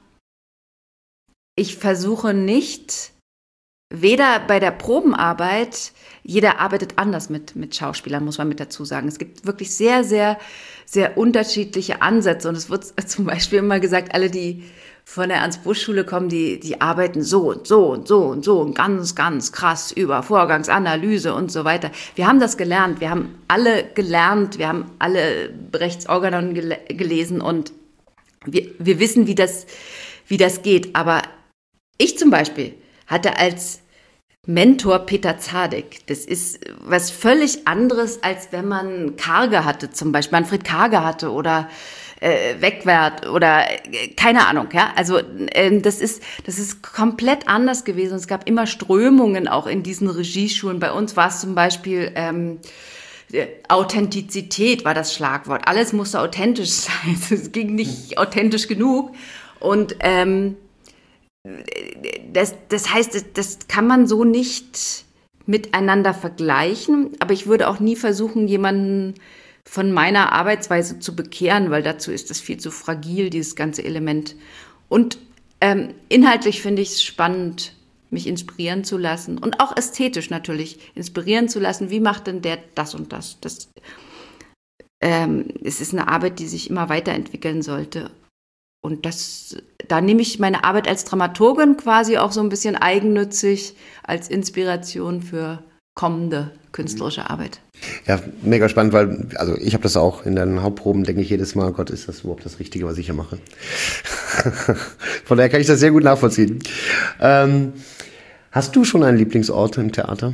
ich versuche nicht, weder bei der Probenarbeit, jeder arbeitet anders mit, mit Schauspielern, muss man mit dazu sagen. Es gibt wirklich sehr, sehr, sehr unterschiedliche Ansätze. Und es wird zum Beispiel immer gesagt, alle, die von der Ernst-Busch-Schule kommen, die, die arbeiten so und so und so und so und ganz, ganz krass über Vorgangsanalyse und so weiter. Wir haben das gelernt. Wir haben alle gelernt. Wir haben alle Rechtsorganon gel- gelesen und wir, wir wissen, wie das, wie das geht. Aber ich zum Beispiel hatte als Mentor Peter Zadek. Das ist was völlig anderes, als wenn man Karge hatte, zum Beispiel Manfred Karge hatte oder äh, Wegwert oder äh, keine Ahnung. Ja, also äh, das ist das ist komplett anders gewesen. Es gab immer Strömungen auch in diesen Regieschulen. Bei uns war es zum Beispiel ähm, Authentizität war das Schlagwort. Alles musste authentisch sein. Es ging nicht authentisch genug und ähm, Das, das heißt, das, das kann man so nicht miteinander vergleichen, aber ich würde auch nie versuchen, jemanden von meiner Arbeitsweise zu bekehren, weil dazu ist das viel zu fragil, dieses ganze Element. Und ähm, inhaltlich finde ich es spannend, mich inspirieren zu lassen und auch ästhetisch natürlich inspirieren zu lassen. Wie macht denn der das und das? Das ähm, es ist eine Arbeit, die sich immer weiterentwickeln sollte. Und das, da nehme ich meine Arbeit als Dramaturgin quasi auch so ein bisschen eigennützig als Inspiration für kommende künstlerische Arbeit. Ja, mega spannend, weil, also ich habe das auch in den Hauptproben, denke ich jedes Mal, Gott, ist das überhaupt das Richtige, was ich hier mache? Von daher kann ich das sehr gut nachvollziehen. Ähm, hast du schon einen Lieblingsort im Theater?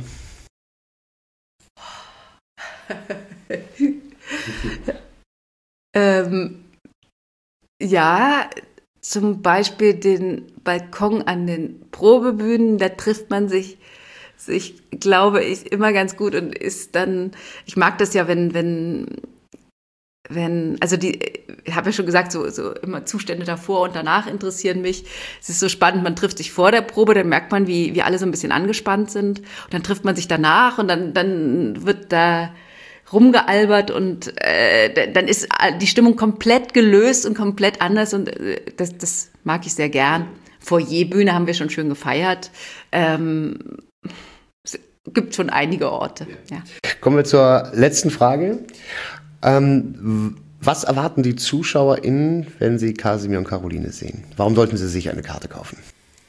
ähm, Ja, zum Beispiel den Balkon an den Probebühnen, da trifft man sich sich, glaube ich, immer ganz gut und ist dann, ich mag das ja, wenn, wenn, wenn, also die, ich habe ja schon gesagt, so, so immer Zustände davor und danach interessieren mich. Es ist so spannend, man trifft sich vor der Probe, dann merkt man, wie, wie alle so ein bisschen angespannt sind und dann trifft man sich danach und dann, dann wird da rumgealbert und äh, dann ist die Stimmung komplett gelöst und komplett anders und äh, das, das mag ich sehr gern. Foyerbühne haben wir schon schön gefeiert. Ähm, es gibt schon einige Orte. Ja. Kommen wir zur letzten Frage. Ähm, was erwarten die ZuschauerInnen, wenn sie Kasimir und Caroline sehen? Warum sollten sie sich eine Karte kaufen?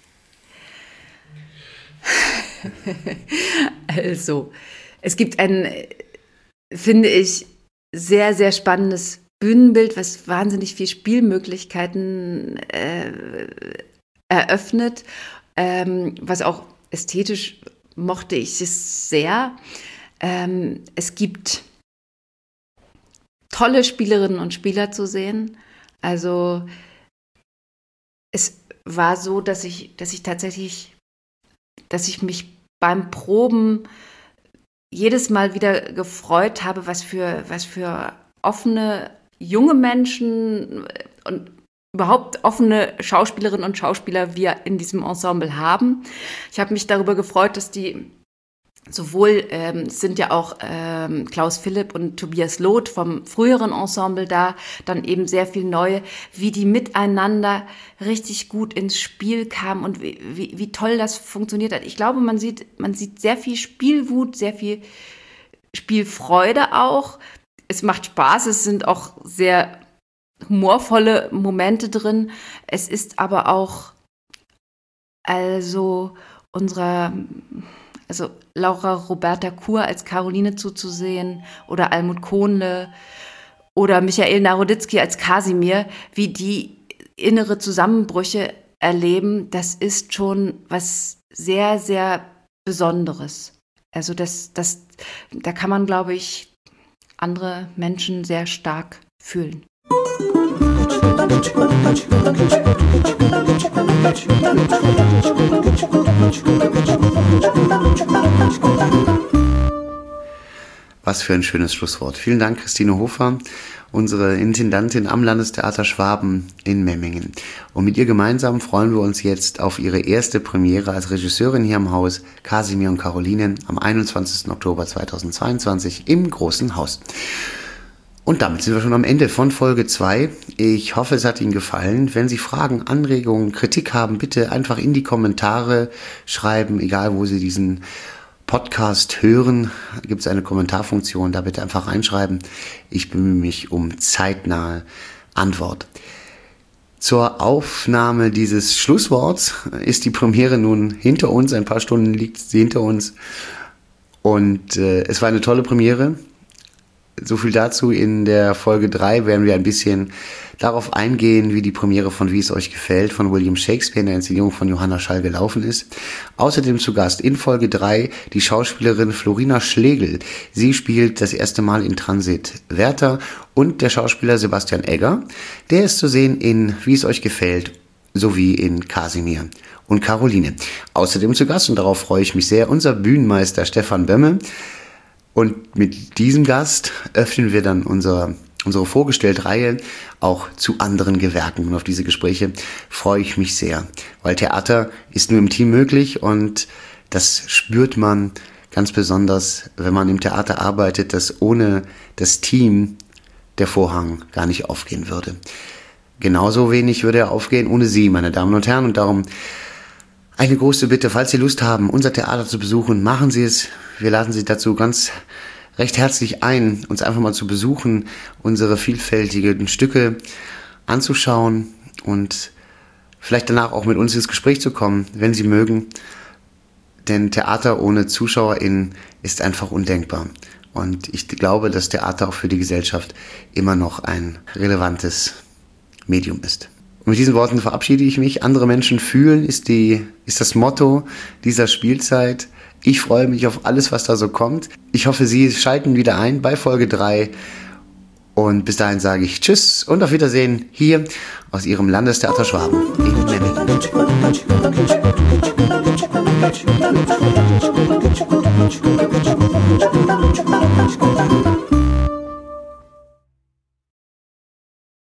Also, es gibt ein, finde ich, sehr, sehr spannendes Bühnenbild, was wahnsinnig viel Spielmöglichkeiten äh, eröffnet, ähm, was auch ästhetisch mochte ich es sehr. Ähm, es gibt tolle Spielerinnen und Spieler zu sehen. Also es war so, dass ich, dass ich tatsächlich, dass ich mich beim Proben jedes Mal wieder gefreut habe, was für, was für offene junge Menschen und überhaupt offene Schauspielerinnen und Schauspieler wir in diesem Ensemble haben. Ich habe mich darüber gefreut, dass die sowohl, ähm, es sind ja auch ähm, Klaus Philipp und Tobias Loth vom früheren Ensemble da, dann eben sehr viel Neue, wie die miteinander richtig gut ins Spiel kamen und wie, wie, wie toll das funktioniert hat. Ich glaube, man sieht, man sieht sehr viel Spielwut, sehr viel Spielfreude auch. Es macht Spaß, es sind auch sehr humorvolle Momente drin. Es ist aber auch also unserer, also Laura Roberta Kur als Caroline zuzusehen oder Almut Kohnle oder Michael Naroditsky als Kasimir, wie die innere Zusammenbrüche erleben, das ist schon was sehr, sehr Besonderes. Also das, das, da kann man, glaube ich, andere Menschen sehr stark fühlen. Was für ein schönes Schlusswort. Vielen Dank, Christine Hofer, unsere Intendantin am Landestheater Schwaben in Memmingen. Und mit ihr gemeinsam freuen wir uns jetzt auf ihre erste Premiere als Regisseurin hier im Haus, Kasimir und Caroline, am einundzwanzigsten Oktober zweitausendzweiundzwanzig im Großen Haus. Und damit sind wir schon am Ende von Folge zwei. Ich hoffe, es hat Ihnen gefallen. Wenn Sie Fragen, Anregungen, Kritik haben, bitte einfach in die Kommentare schreiben, egal wo Sie diesen Podcast hören, gibt es eine Kommentarfunktion, da bitte einfach reinschreiben. Ich bemühe mich um zeitnahe Antwort. Zur Aufnahme dieses Schlussworts ist die Premiere nun hinter uns. Ein paar Stunden liegt sie hinter uns. Und äh, es war eine tolle Premiere. So viel dazu. In der Folge drei werden wir ein bisschen darauf eingehen, wie die Premiere von Wie es euch gefällt von William Shakespeare in der Inszenierung von Johanna Schall gelaufen ist. Außerdem zu Gast in Folge drei die Schauspielerin Florina Schlegel. Sie spielt das erste Mal in Transit Werther und der Schauspieler Sebastian Egger. Der ist zu sehen in Wie es euch gefällt sowie in Kasimir und Caroline. Außerdem zu Gast, und darauf freue ich mich sehr, unser Bühnenmeister Stefan Bömme. Und mit diesem Gast öffnen wir dann unser, unsere Vorgestellt-Reihe auch zu anderen Gewerken. Und auf diese Gespräche freue ich mich sehr, weil Theater ist nur im Team möglich und das spürt man ganz besonders, wenn man im Theater arbeitet, dass ohne das Team der Vorhang gar nicht aufgehen würde. Genauso wenig würde er aufgehen ohne Sie, meine Damen und Herren. Und darum eine große Bitte, falls Sie Lust haben, unser Theater zu besuchen, machen Sie es. Wir laden Sie dazu ganz recht herzlich ein, uns einfach mal zu besuchen, unsere vielfältigen Stücke anzuschauen und vielleicht danach auch mit uns ins Gespräch zu kommen, wenn Sie mögen. Denn Theater ohne ZuschauerInnen ist einfach undenkbar. Und ich glaube, dass Theater auch für die Gesellschaft immer noch ein relevantes Medium ist. Und mit diesen Worten verabschiede ich mich. Andere Menschen fühlen ist, die, ist das Motto dieser Spielzeit. Ich freue mich auf alles, was da so kommt. Ich hoffe, Sie schalten wieder ein bei Folge drei. Und bis dahin sage ich Tschüss und auf Wiedersehen hier aus Ihrem Landestheater Schwaben in Memmingen. Thank you.